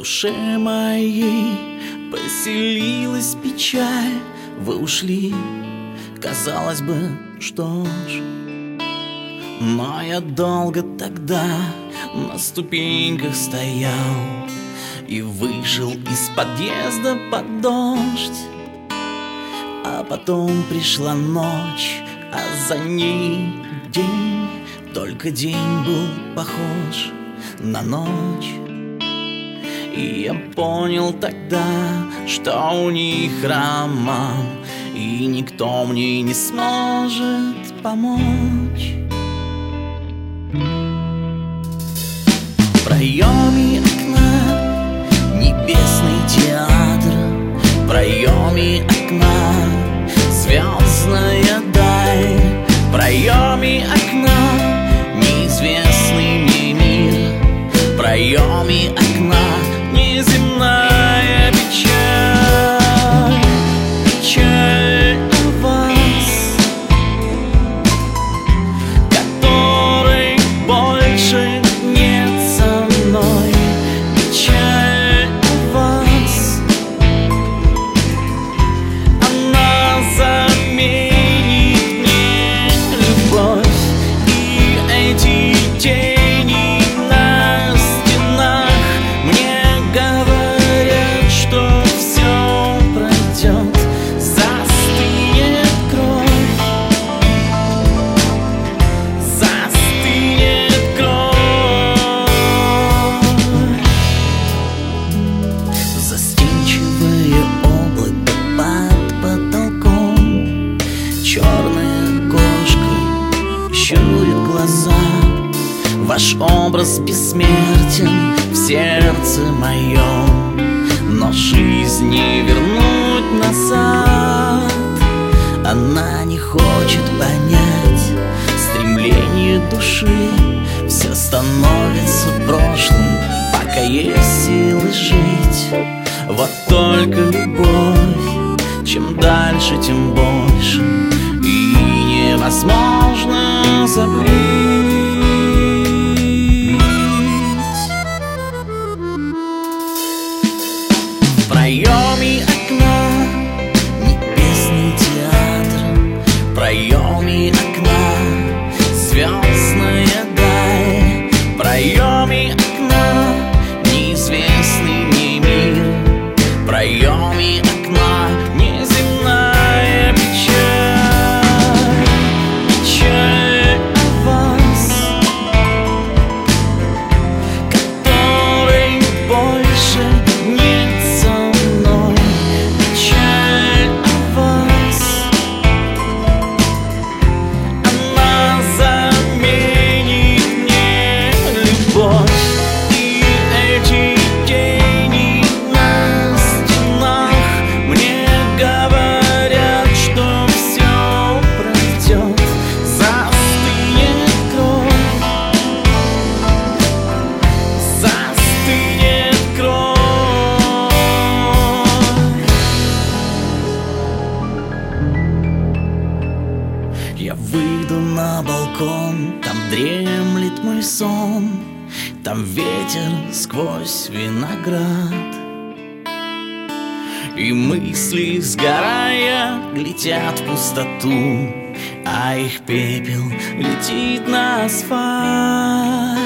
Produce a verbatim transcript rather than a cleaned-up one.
душе моей поселилась печаль. Вы ушли, казалось бы, что ж, но я долго тогда на ступеньках стоял и вышел из подъезда под дождь. А потом пришла ночь, а за ней день. Только день был похож на ночь. И я понял тогда, что у них роман, и никто мне не сможет помочь. В проеме окна небесный театр, в проеме окна звездная даль, в проеме окна неизвестный мне мир, в проеме окна неземная печаль, печаль о вас, которой больше нет со мной, печаль о вас. Она заменит мне любовь, и эти тени на стенах мне говорят, что все пройдет, застынет кровь, застынет кровь. Застенчивое облако под потолком, черная кошка щурит глаза. Ваш образ бессмертен в сердце моем, но жизнь не вернуть назад. Она не хочет понять стремление души, все становится прошлым, пока есть силы жить. Вот только любовь, чем дальше, тем больше, и невозможно забыть. В проеме окна небесный театр, в проеме окна звездная даль, в проеме окна неизвестный мне мир, в проеме окна неземная печаль, печаль о вас, которой больше нет со мной, печаль о вас. Она заменит мне любовь, и эти тени на стенах мне говорят, что все пройдет, застынет кровь, застынет кровь. Я выйду на балкон, там дремлет мой сон, там ветер сквозь виноград, и мысли, сгорая, летят в пустоту, а их пепел летит на асфальт.